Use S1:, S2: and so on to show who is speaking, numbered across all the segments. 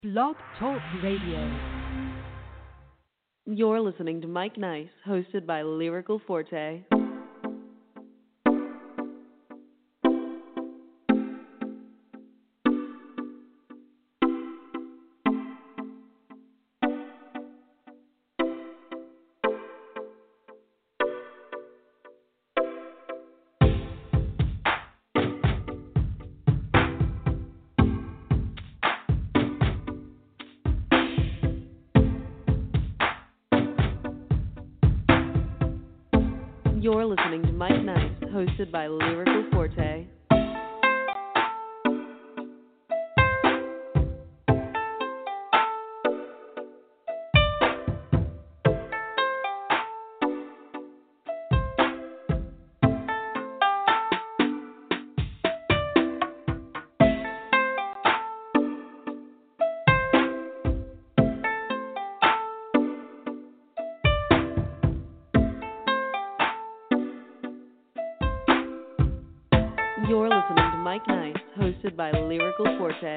S1: Blog Talk Radio.
S2: You're listening to Mike Nice, hosted by Lyrical Forte. You're listening to Mike Nice, hosted by Lyrical Forte. You're listening to Mike Nice, hosted by Lyrical Forte.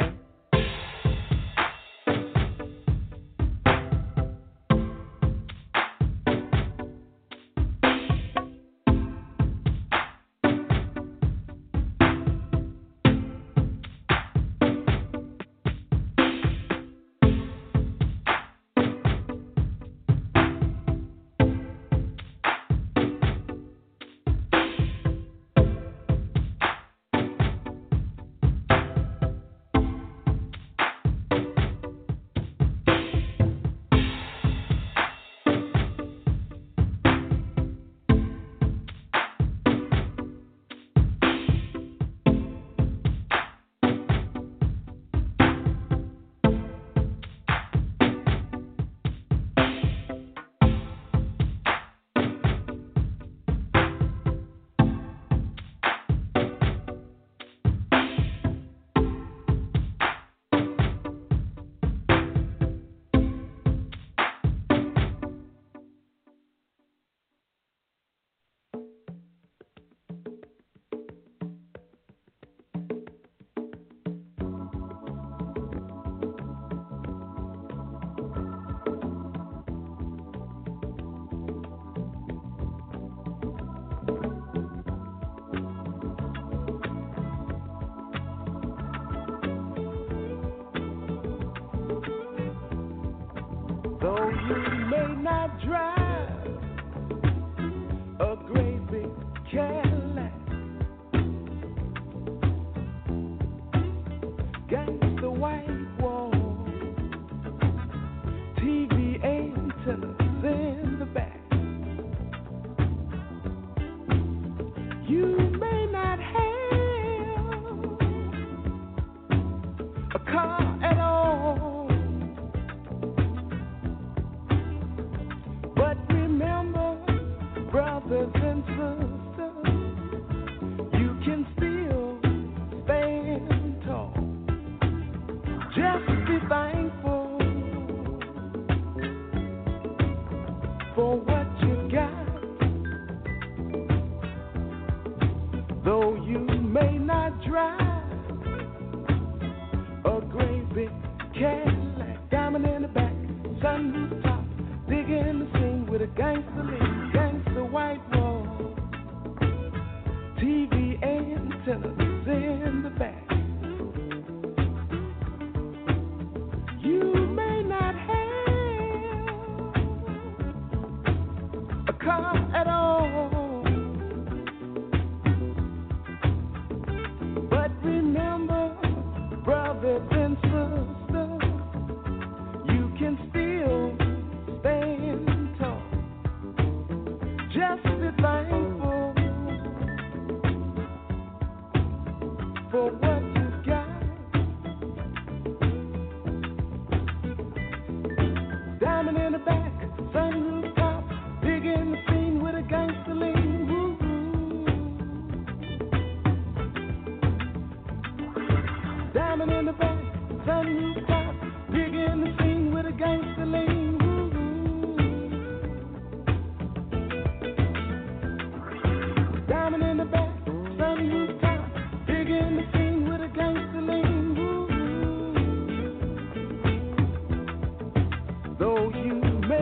S3: Though you may not drive a great big Cadillac, got the white wall, TV antennas in the back. You may not have a car at all. Brothers and sisters, you can still stand tall. Just be thankful for what you got. Though you may not drive a great big Cadillac, diamond in the back, sunroof top, digging the scene with a gangster lean, gangster white wall, TV antennas in the back. You may not have a car at all, but remember, brothers and sisters, you can still stand tall. Just be thankful for what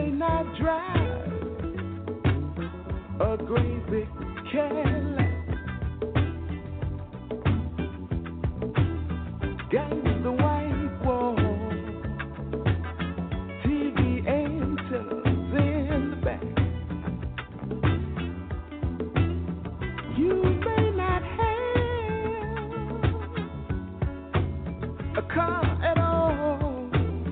S3: may not drive a great big Cadillac. Got the white wall, TV antennas in the back. You may not have a car at all,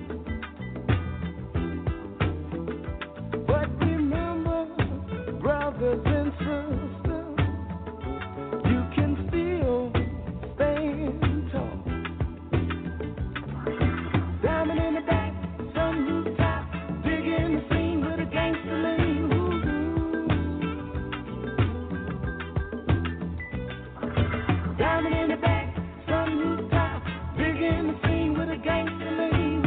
S3: but remember, brothers and sisters, you can still stand tall. Diamond in the back, sunroof top, digging the scene with a gangster lean. Diamond in the back, sunroof top, digging the scene with a gangster lean.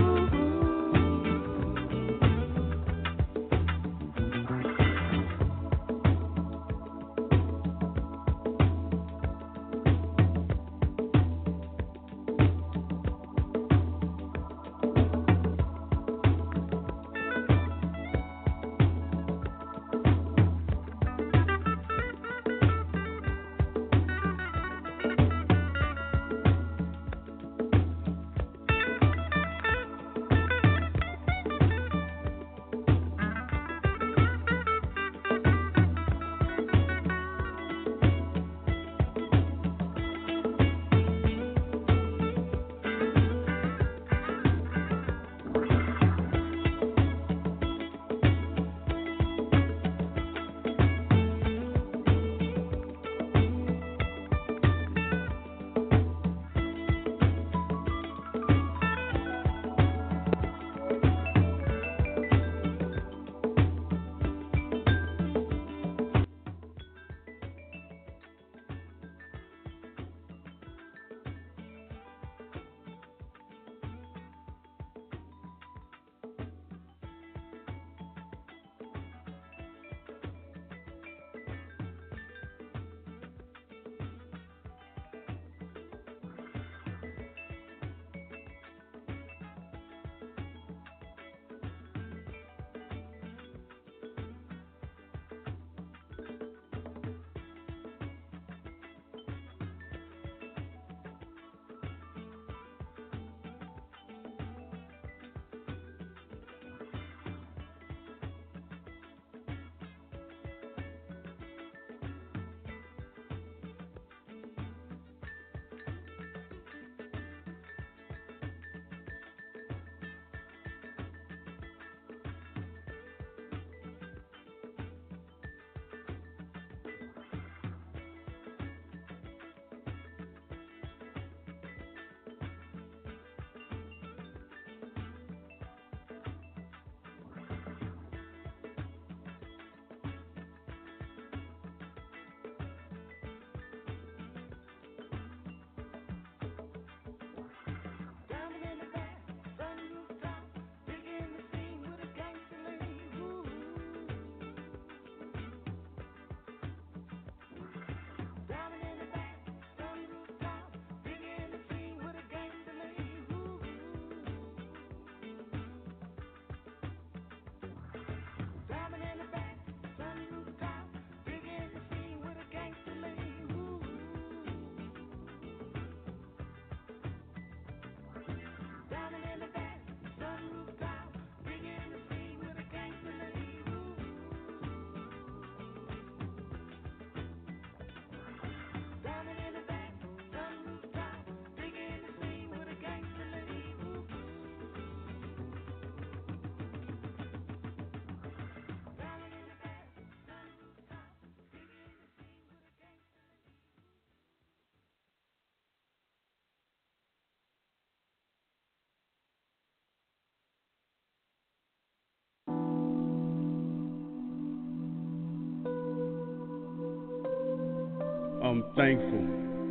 S4: I'm thankful.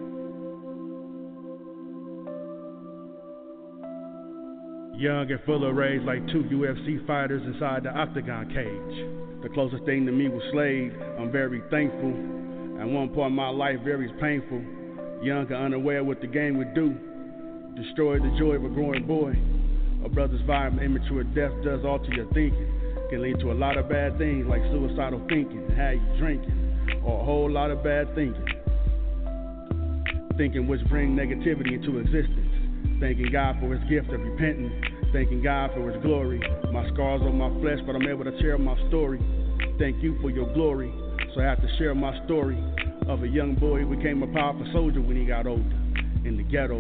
S4: Young and full of rage like two UFC fighters inside the octagon cage. The closest thing to me was Slade. I'm very thankful. At one point in my life, very painful. Young and unaware what the game would do. Destroy the joy of a growing boy. A brother's vibe and immature death does alter your thinking. can lead to a lot of bad things like suicidal thinking, have you drinking, or a whole lot of bad thinking. Thinking which bring negativity into existence. Thanking God for his gift of repentance. Thanking God for his glory. My scars on my flesh, but I'm able to share my story. Thank you for your glory. So I have to share my story of a young boy who became a powerful soldier when he got older. In the ghetto.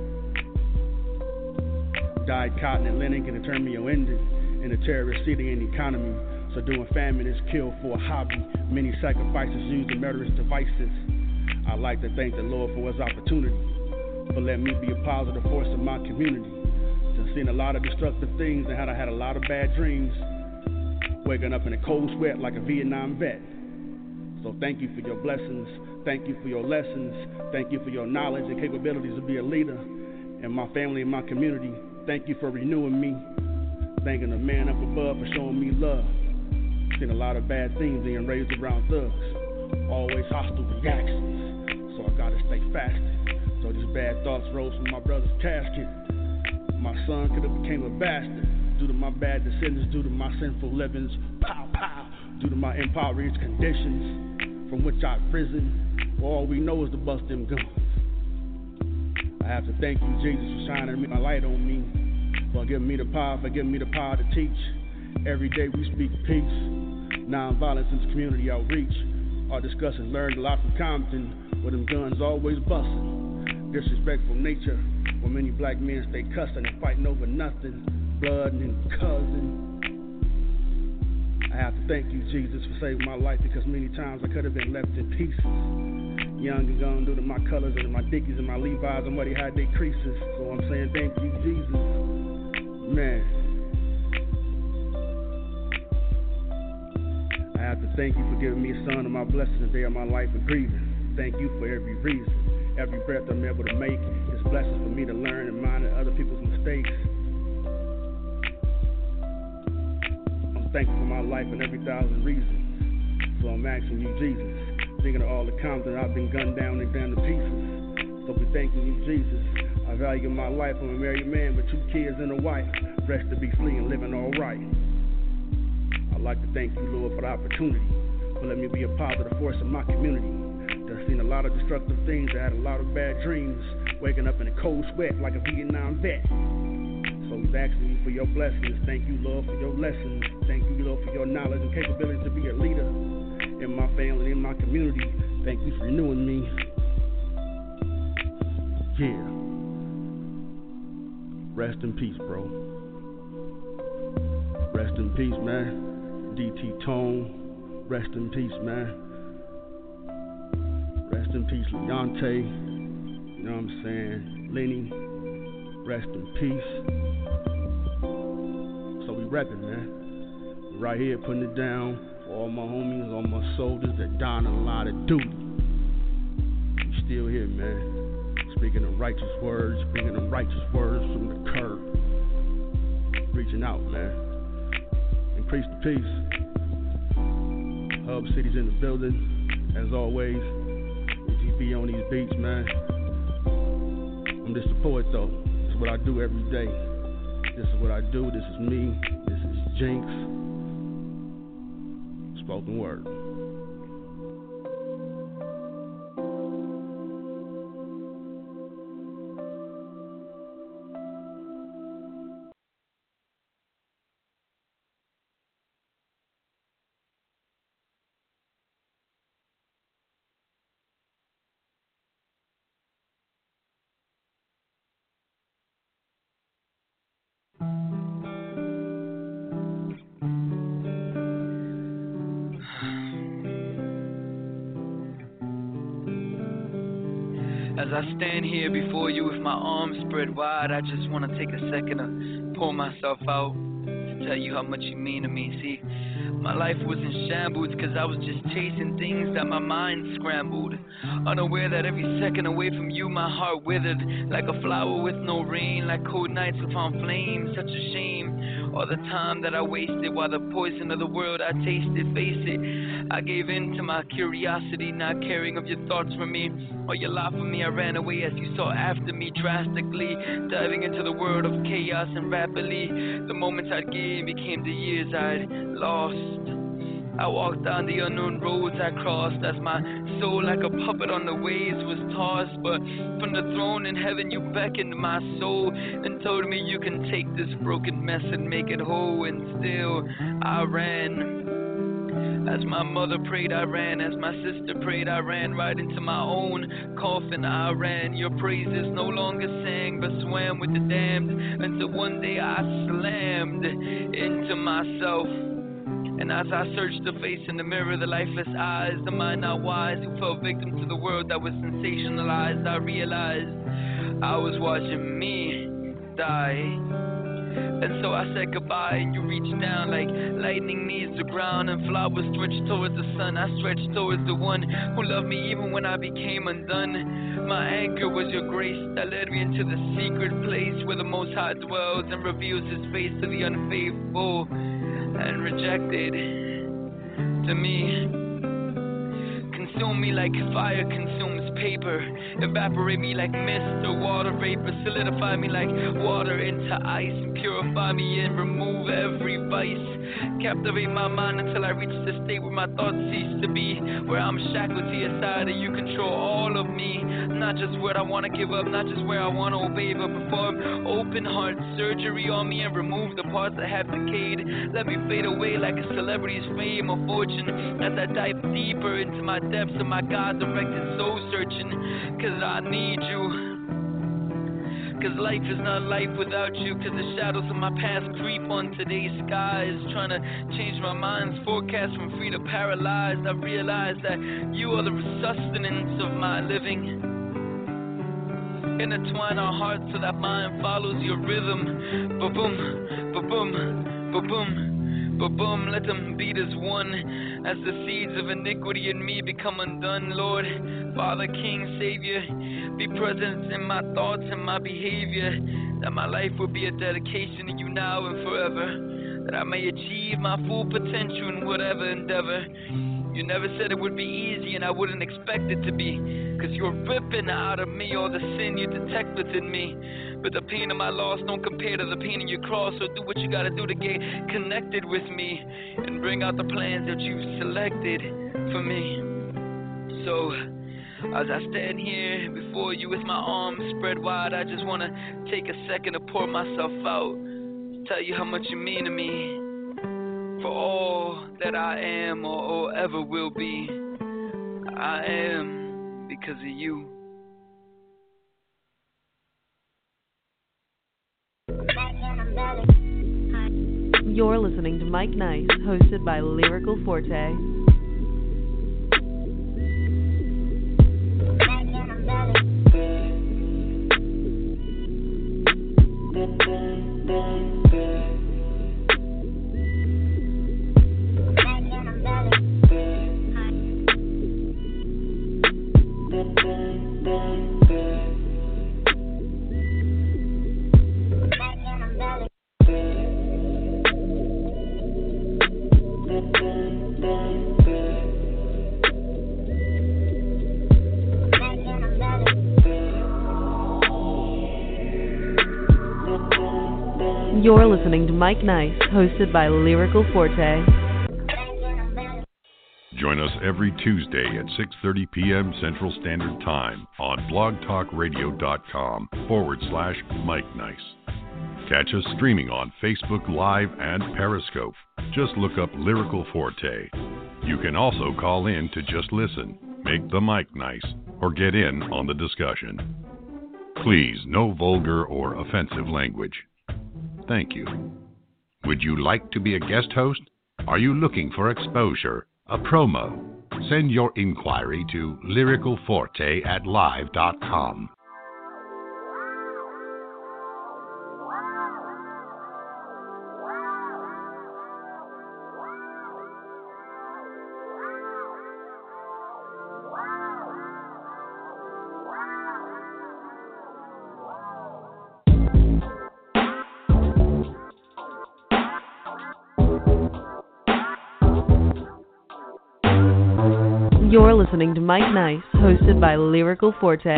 S4: Dyed cotton and linen, and the terminal ended. In a terrorist city and economy. So doing famine is killed for a hobby. Many sacrifices using murderous devices. I'd like to thank the Lord for his opportunity. For letting me be a positive force in my community. Just seen a lot of destructive things and I had a lot of bad dreams. Waking up in a cold sweat like a Vietnam vet. So thank you for your blessings. Thank you for your lessons. Thank you for your knowledge and capabilities to be a leader in my family and my community. Thank you for renewing me. Thanking the man up above for showing me love. Seen a lot of bad things being raised around thugs. Always hostile reactions. So I gotta stay fasted. So these bad thoughts rose from my brother's casket. My son could have became a bastard due to my bad decisions, due to my sinful livings. Pow, pow. Due to my impoverished conditions from which I've risen. All we know is to bust them guns. I have to thank you, Jesus, for shining my light on me. For giving me the power, to teach. Every day we speak peace. Non-violence in the community outreach. Our discussions learned a lot from Compton, where them guns always bustin'. Disrespectful nature, where many black men stay cussing and fighting over nothing, blood and cousin. I have to thank you, Jesus, for saving my life because many times I could have been left in pieces. Young and gone due to my colors and my Dickies and my Levi's and what he had their creases. So I'm saying thank you, Jesus. Man. I have to thank you for giving me a son and my blessing the day of my life of grieving. Thank you for every reason. Every breath I'm able to make is blessings for me to learn and mind other people's mistakes. I'm thankful for my life and every thousand reasons. So I'm asking you, Jesus, thinking of all the times that I've been gunned down and down to pieces. So we're thanking you, Jesus. I value my life. I'm a married man with 2 kids and a wife. Blessed to be free and living all right. I'd like to thank you, Lord, for the opportunity. For letting me be a positive force in my community. I've seen a lot of destructive things. I had a lot of bad dreams. Waking up in a cold sweat like a Vietnam vet. So he's asking you for your blessings. Thank you, Lord, for your lessons. Thank you, Lord, for your knowledge and capability to be a leader in my family, in my community. Thank you for renewing me. Yeah. Rest in peace, bro. Rest in peace, man. DT Tone. Rest in peace, man. Rest in peace, Leonte. You know what I'm saying? Lenny. Rest in peace. So we reppin', man. We right here putting it down for all my homies, all my soldiers that dying a lot of duty. We still here, man. Speaking the righteous words, bringing the righteous words from the curb. Reaching out, man. Increase the peace. Hub City's in the building, as always. Be on these beats, man. I'm just a poet, though. This is what I do every day. This is what I do. This is me. This is Jinx. Spoken word.
S5: As I stand here before you with my arms spread wide, I just want to take a second to pour myself out, to tell you how much you mean to me. See, my life was in shambles because I was just chasing things that my mind scrambled. Unaware that every second away from you, my heart withered like a flower with no rain, like cold nights without flames. Such a shame. All the time that I wasted while the poison of the world I tasted. Face it, I gave in to my curiosity, not caring of your thoughts for me or your lot for me. I ran away as you sought after me drastically, diving into the world of chaos and rapidly. The moments I'd gained became the years I'd lost. I walked down the unknown roads I crossed as my soul like a puppet on the waves was tossed. But from the throne in heaven you beckoned my soul and told me you can take this broken mess and make it whole. And still I ran. As my mother prayed I ran, as my sister prayed I ran right into my own coffin. I ran, your praises no longer sang but swam with the damned, until one day I slammed into myself. And as I searched the face in the mirror, the lifeless eyes, the mind not wise, who fell victim to the world that was sensationalized, I realized I was watching me die. And so I said goodbye, and you reached down like lightning needs the ground, and flowers stretched towards the sun. I stretched towards the one who loved me even when I became undone. My anchor was your grace that led me into the secret place where the Most High dwells and reveals his face to the unfaithful and rejected. To me, consume me like fire consumes paper, evaporate me like mist or water vapor, solidify me like water into ice, and purify me and remove every vice. Captivate my mind until I reach the state where my thoughts cease to be, where I'm shackled to your side and you control all of me. Not just what I want to give up, not just where I want to obey, but perform open heart surgery on me and remove the parts that have decayed. Let me fade away like a celebrity's fame or fortune as I dive deeper into my depths of my God-directed soul searching. Cause I need you. Cause life is not life without you. Cause the shadows of my past creep on today's skies, trying to change my mind's forecast from free to paralyzed. I've realized that you are the sustenance of my living. Intertwine our hearts so that mine follows your rhythm. Ba-boom, ba-boom, ba-boom, ba-boom. Let them beat as one as the seeds of iniquity in me become undone. Lord, Father, King, Savior, be present in my thoughts and my behavior, that my life will be a dedication to you now and forever, that I may achieve my full potential in whatever endeavor. You never said it would be easy, and I wouldn't expect it to be, cause you're ripping out of me all the sin you detect within me. But the pain of my loss don't compare to the pain of your cross, so do what you gotta do to get connected with me and bring out the plans that you've selected for me. So as I stand here before you with my arms spread wide, I just wanna take a second to pour myself out, tell you how much you mean to me, for all that I am or ever will be. I am because of you.
S2: You're listening to Mike Nice, hosted by Lyrical Forte. You're listening to Mike Nice, hosted by Lyrical Forte.
S6: Join us every Tuesday at 6:30 p.m. Central Standard Time on blogtalkradio.com/Mike Nice. Catch us streaming on Facebook Live and Periscope. Just look up Lyrical Forte. You can also call in to just listen, make the Mike Nice, or get in on the discussion. Please, no vulgar or offensive language. Thank you. Would you like to be a guest host? Are you looking for exposure, a promo? Send your inquiry to lyricalforte@live.com.
S2: You're listening to Mike Nice, hosted by Lyrical Forte.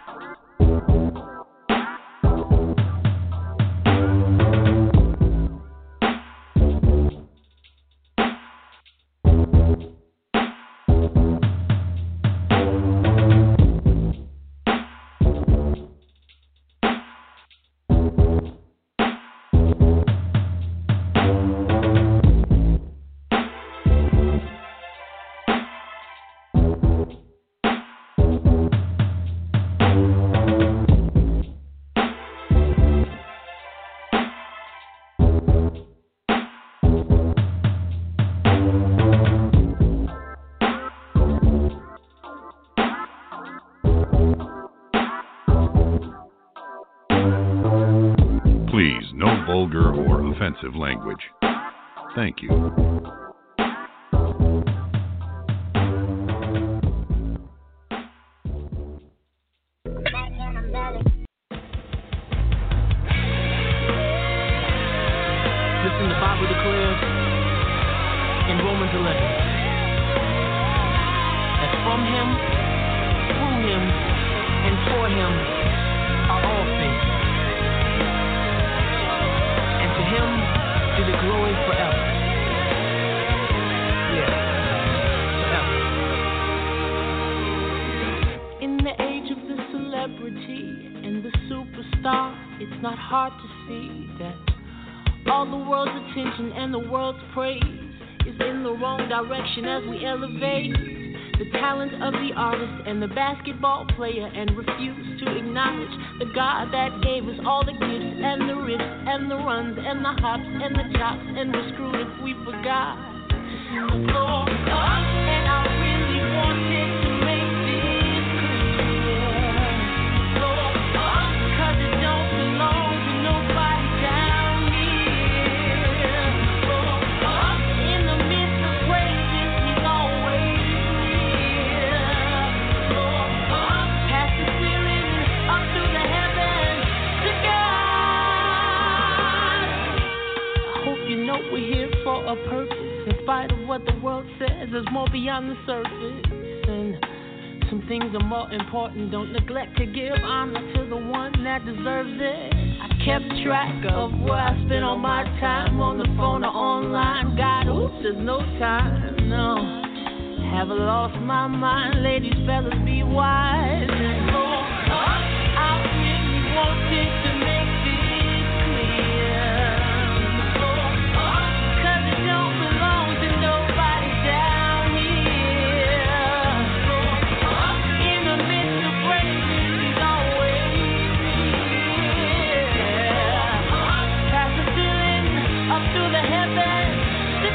S6: Offensive language. Thank you.
S7: Listen, the Bible declares in Romans 11 that from him, through him, and for him are all things. To him be the glory forever. Yeah, forever. In the age of the celebrity and the superstar, it's not hard to see that all the world's attention and the world's praise is in the wrong direction as we elevate the talent of the artist and the basketball player and refuse to acknowledge the God that gave us all the gifts and the riffs and the runs and the hops and the chops, and we're screwed if we forgot to go up. And I really wanted to make this clear. Go up, 'cause it don't belong to nobody down here. Go up, in the midst of praises, he's always we're here for a purpose. In spite of what the world says, there's more beyond the surface. And some things are more important. Don't neglect to give honor to the one that deserves it. I kept track of where I spent all my time, on the phone or online. God, oops, there's no time, no. Have I lost my mind? Ladies, fellas, be wise and go up. I really wanted to make this clear. Don't belong to nobody down here. In the midst of praises, he's always here. Past the ceiling, up to the heavens, to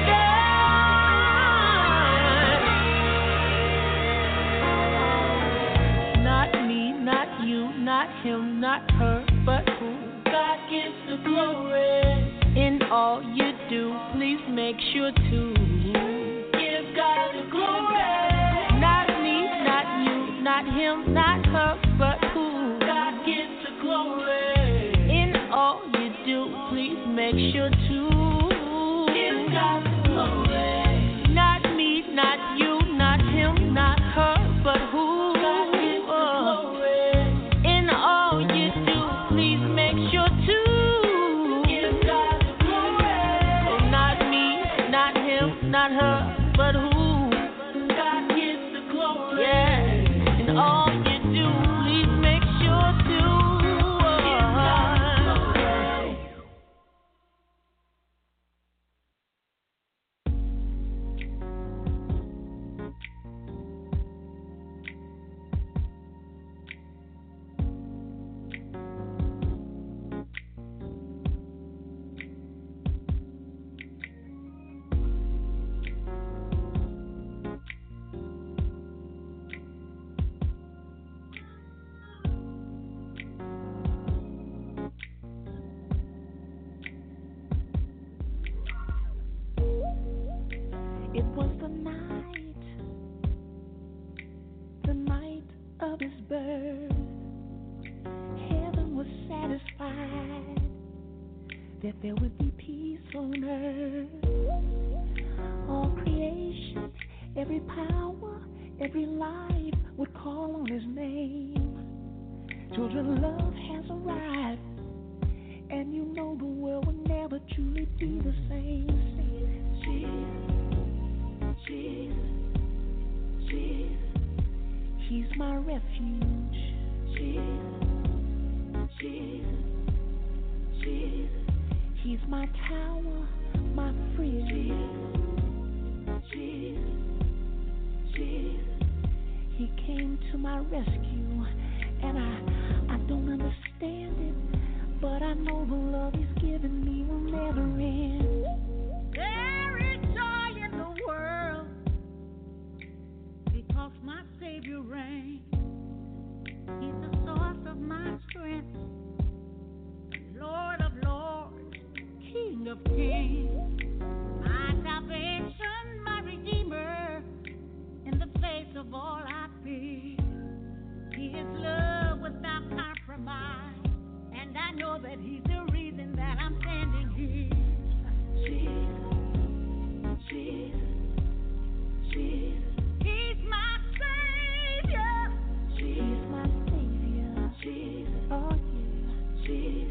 S7: God. Not me, not you, not him, not her, but who? God gets the glory. In all you do, please make sure to give God the glory. Not me, not you, not him, not her, but who? God gets the glory. In all you do, please make sure to give God the glory. Not me, not you, not him, not her, but who? God gets the glory. In all you do, please make sure to not her, but who? God gets the glory. Yeah, and all you do, please make sure to give God the glory.
S8: It was the night of his birth. Heaven was satisfied that there would be peace on earth. All creation, every power, every every life would call on his name. Children, love has arrived, and you know the world will never truly be the same. Jesus, Jesus, Jesus, he's my refuge. Jesus, Jesus, Jesus, he's my tower, my friend. Jesus, Jesus, he came to my rescue, and I don't understand it, but I know the love he's given me will never end.
S9: There is joy in the world because my Savior reigns. He's the source of my strength, Lord of lords, King of kings, my salvation, my Redeemer, in the face of all I fear. His love without compromise, and I know that he's the reason that I'm standing here. Jesus, Jesus, Jesus, he's my Savior.
S8: He's my Savior.
S9: Jesus,
S8: Oh yeah.
S9: Jesus,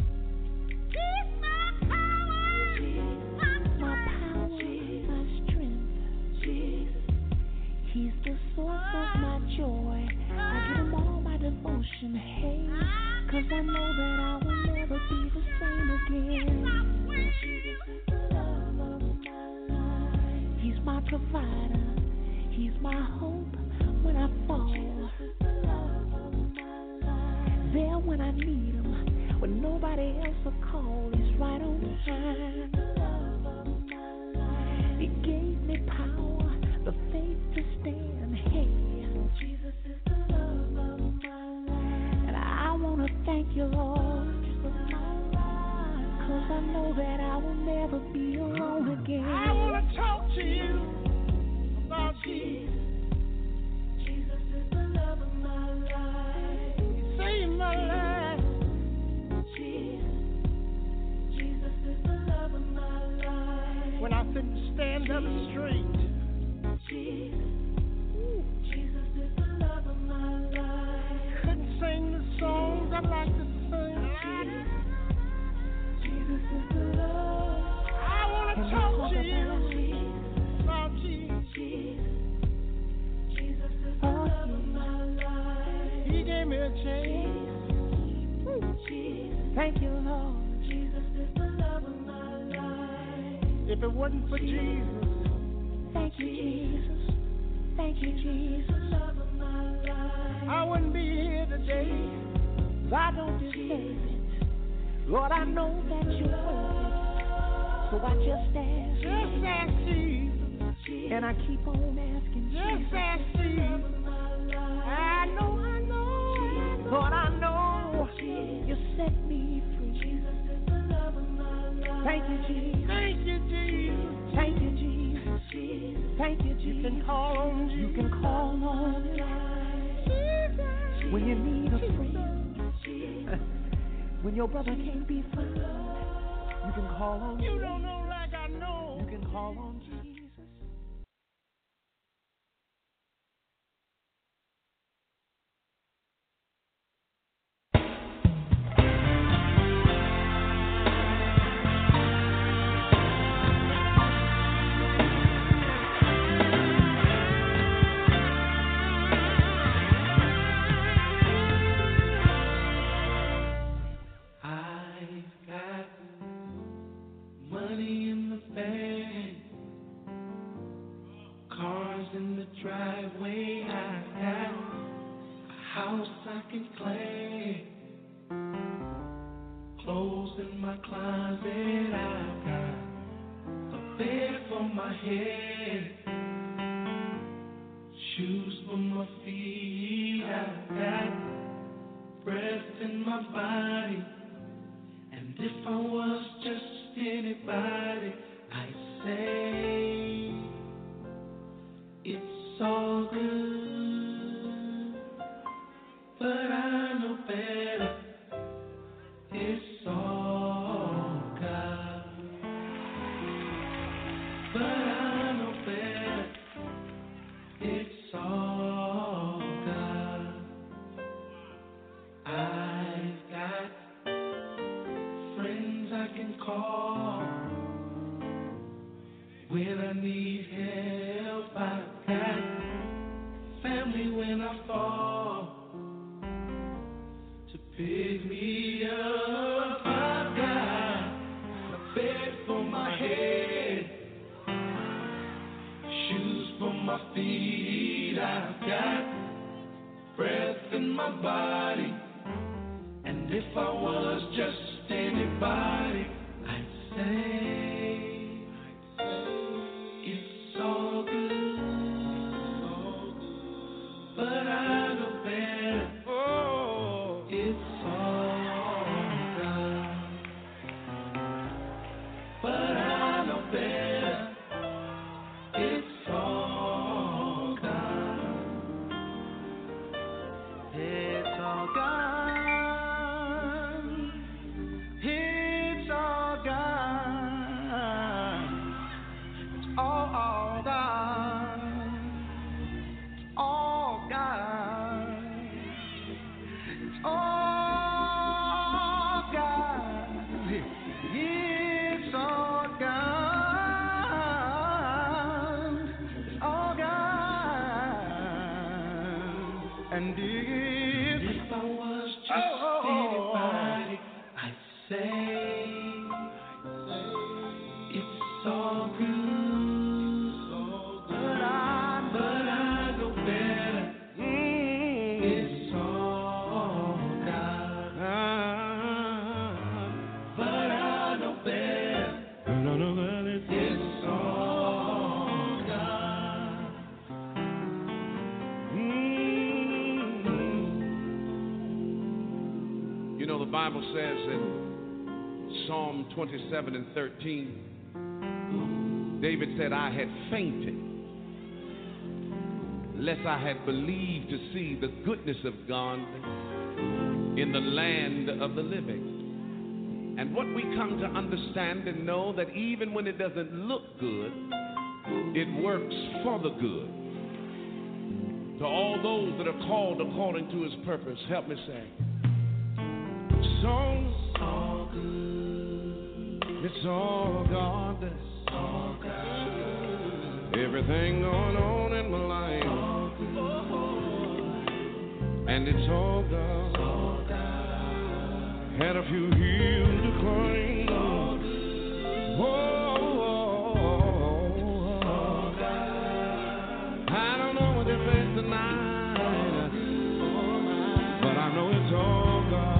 S9: he's my power. Jesus,
S8: My power, my strength.
S9: Jesus,
S8: He's the source of my joy. I give him all my devotion, hey, 'cause I know that I will never be the same again. Jesus is the love of my life. He's my provider. He's my hope when I fall. Jesus is the love of my life. There when I need him, when nobody else will call, he's right on time. The love of my life. He gave me power, the faith to stand. Hey, Jesus is the love of my life. And I want to thank you, Lord, for my life, 'cause I know that I will never be alone again.
S9: I want to talk to you about Jesus. Jesus is the love of my life. He saved my life. Jesus, Jesus is the love of my life. When I couldn't stand up straight. Jesus, Jesus is the love of my life. Couldn't sing the songs I like to sing. Jesus is the love. I want to talk to you about Jesus. Jesus is the love of my life. He gave me a chance.
S8: Thank you, Lord.
S9: Jesus is the love of my life.
S3: If it wasn't for Jesus,
S8: Thank you, Jesus. Thank you, Jesus.
S9: Love of my life.
S3: I wouldn't be here today.
S8: I don't deserve it. Lord, I know that you're worth it. So I just ask.
S3: Just ask Jesus.
S8: And I keep on asking
S3: Just
S8: Jesus.
S3: ask Jesus. I know.
S8: Lord, I know you set me free.
S9: Jesus is the love of my life.
S8: Thank you, Jesus.
S3: Thank you, Jesus.
S8: Thank you, Jesus. Thank you, Jesus.
S3: You can call on Jesus.
S8: You can call on Jesus when you need a friend. When your brother can't be found, you can call on
S3: You
S8: Jesus.
S3: don't know like I know.
S8: You can call on Jesus.
S10: Driveway, I got a house I can claim. Clothes in my closet, I got a bed for my head, shoes for my feet. I got breath in my body, and if I was just anybody, I'd say it's all good, but I know better. It's all God, but I know better. It's all I need help, I've got family when I fall to pick me up. I've got a bed for my head, shoes for my feet. I've got breath in my body, and if I was just anybody, I'd say it's all good, but I know better. Oh, it's all God, but I know better. It's all God. It's all God. It's all God. It's all God. It's all God. It's all God. It's all God. It's all God. And if I was just anybody, I'd say it's all good, but I know better. It's all God, but I know better. It's all God.
S11: You know, the Bible says in Psalm 27 and 13, David said, I had fainted, lest I had believed to see the goodness of God in the land of the living. And what we come to understand and know, that even when it doesn't look good, it works for the good. To all those that are called according to his purpose, help me say, it's all good. It's all God. It's all God. Everything going on in my life. All good. And it's all God. It's all God. Had a few hills to climb. All good. All God. I don't know what they face tonight, but I know it's all God.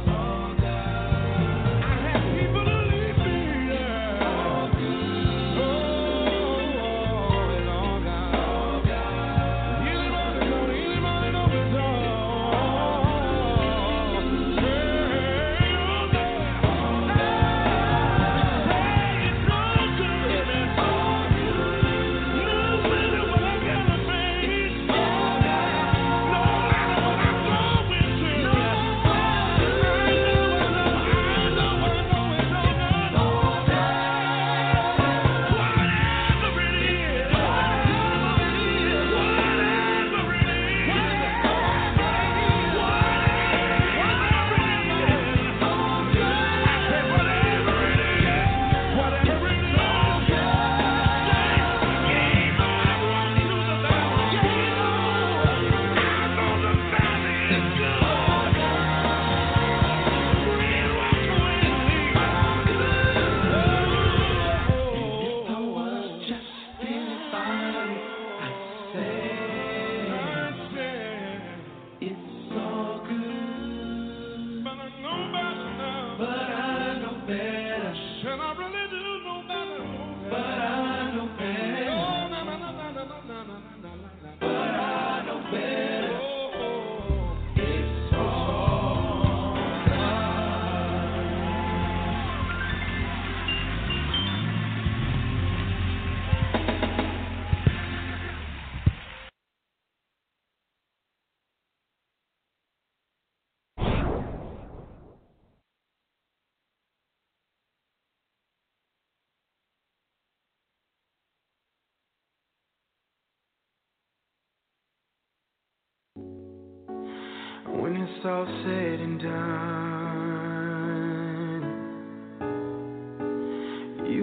S10: When it's all said and done, you and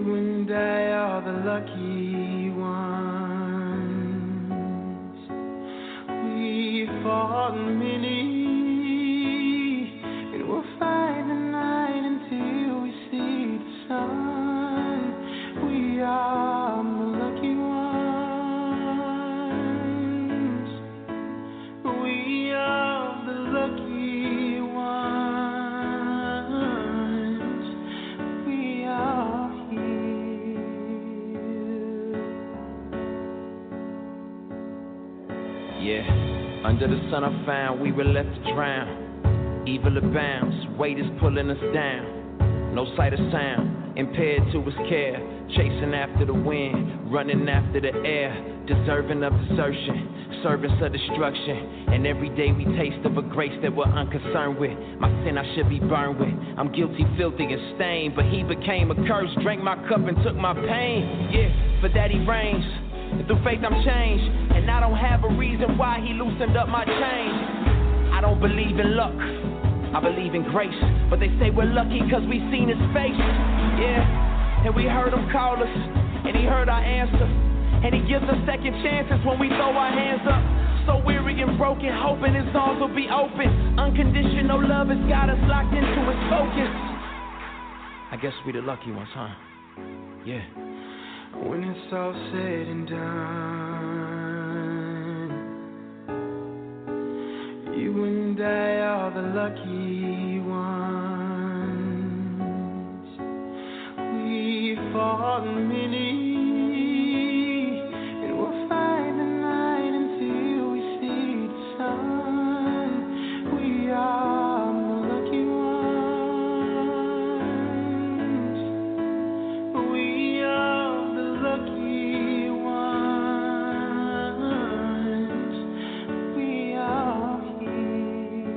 S3: and I are the lucky ones. We fought many, and we'll fight the night until we see the sun. We are the lucky ones. We are the lucky ones. We are here.
S12: Yeah, under the sun I found we were left to drown. Evil abounds, weight is pulling us down. No sight or sound, impaired to his care. Chasing after the wind, running after the air. Deserving of desertion, servants of destruction. And every day we taste of a grace that we're unconcerned with. My sin I should be burned with. I'm guilty, filthy, and stained, but he became a curse, drank my cup and took my pain. Yeah, for that he reigns, and through faith I'm changed. And I don't have a reason why he loosened up my chain. I don't believe in luck, I believe in grace. But they say we're lucky cause we seen his face. Yeah, and we heard him call us, and he heard our answer. And he gives us second chances when we throw our hands up. So weary and broken, hoping his arms will be open. Unconditional love has got us locked into his focus. I guess we the lucky ones, huh? Yeah.
S3: When it's all said and done, you and I are the lucky ones. We fought many, and we'll fight the night until we see the sun. We are the lucky ones. We are the lucky ones. We are here.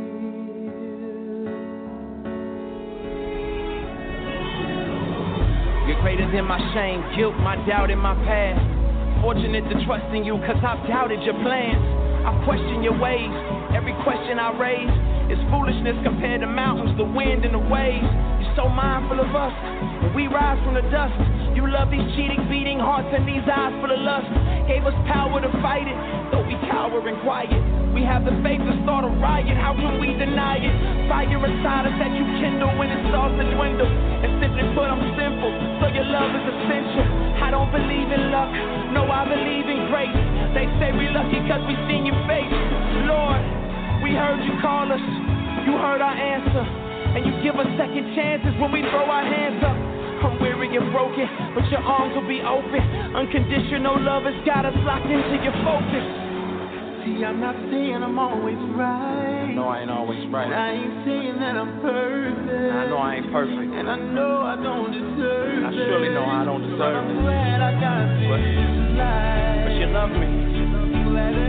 S12: You're greater than my shame, guilt, my doubt, and my past. Fortunate to trust in you, cause I've doubted your plans. I've questioned your ways. Every question I raise is foolishness compared to mountains, the wind, and the waves. You're so mindful of us when we rise from the dust. You love these cheating, beating hearts and these eyes full of lust. Gave us power to fight it, though we cower and quiet. We have the faith to start a riot, how can we deny it? Fire inside us that you kindle when it starts to dwindle. And simply put, I'm simple, so your love is essential. I don't believe in luck, no, I believe in grace. They say we lucky cause we seen your face. Lord, we heard you call us, you heard our answer. And you give us second chances when we throw our hands up. I'm weary and broken, but your arms will be open. Unconditional love has got us locked into your focus.
S3: See, I'm not saying I'm always right.
S12: No, I ain't always right.
S3: And I ain't saying that I'm perfect.
S12: I know I ain't perfect.
S3: And I know I don't deserve it.
S12: I surely know I don't deserve
S3: but
S12: it.
S3: I'm glad I got this life.
S12: But you love me.
S3: I'm glad